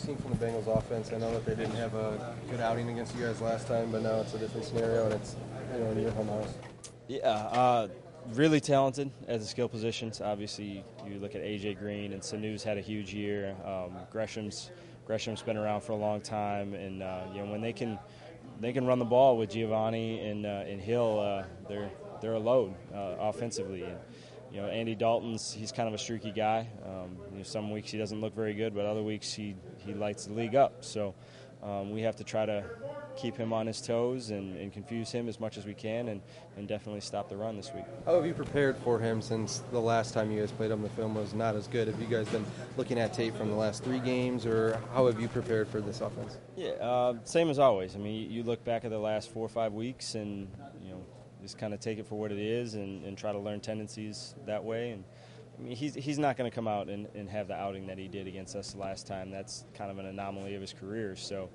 seen from the Bengals offense? I know that they didn't have a good outing against you guys last time, but now it's a different scenario, and it's in your home house. Yeah, really talented at the skill positions. Obviously, you look at A.J. Green, and Sanu's had a huge year. Gresham's been around for a long time, and when they can run the ball with Giovanni and Hill, they're a load offensively. And, Andy Dalton's, he's kind of a streaky guy. Some weeks he doesn't look very good, but other weeks he lights the league up. So we have to try to keep him on his toes and confuse him as much as we can and definitely stop the run this week. How have you prepared for him since the last time you guys played him? The film was not as good. Have you guys been looking at tape from the last 3 games, or how have you prepared for this offense? Yeah, same as always. I mean, you look back at the last 4 or 5 weeks and, just kind of take it for what it is and try to learn tendencies that way. And I mean, he's not going to come out and have the outing that he did against us last time. That's kind of an anomaly of his career. So,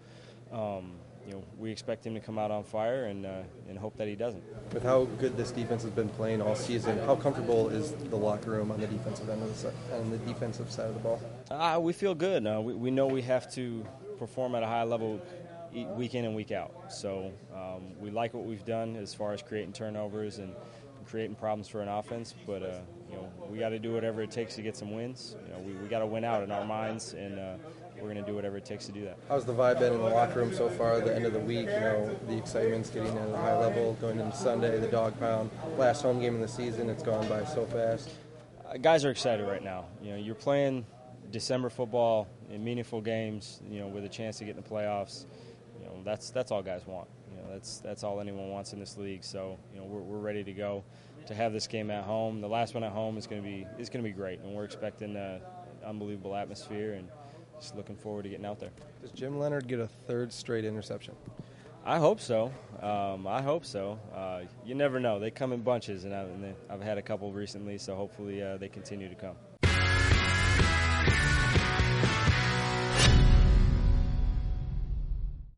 we expect him to come out on fire and hope that he doesn't. With how good this defense has been playing all season, how comfortable is the locker room on the defensive end of the defensive side of the ball? We feel good. We know we have to perform at a high level week in and week out. So we like what we've done as far as creating turnovers and creating problems for an offense, but we got to do whatever it takes to get some wins. We got to win out in our minds, and we're going to do whatever it takes to do that. How's the vibe been in the locker room so far at the end of the week? The excitement's getting at a high level going into Sunday, the dog pound, last home game of the season. It's gone by so fast. Guys are excited right now. You're playing December football in meaningful games, with a chance to get in the playoffs. That's all guys want. That's all anyone wants in this league. So we're ready to go to have this game at home. The last one at home is going to be great, and we're expecting an unbelievable atmosphere and just looking forward to getting out there. Does Jim Leonhard get a 3rd straight interception? I hope so. You never know. They come in bunches, and I've had a couple recently, so hopefully they continue to come.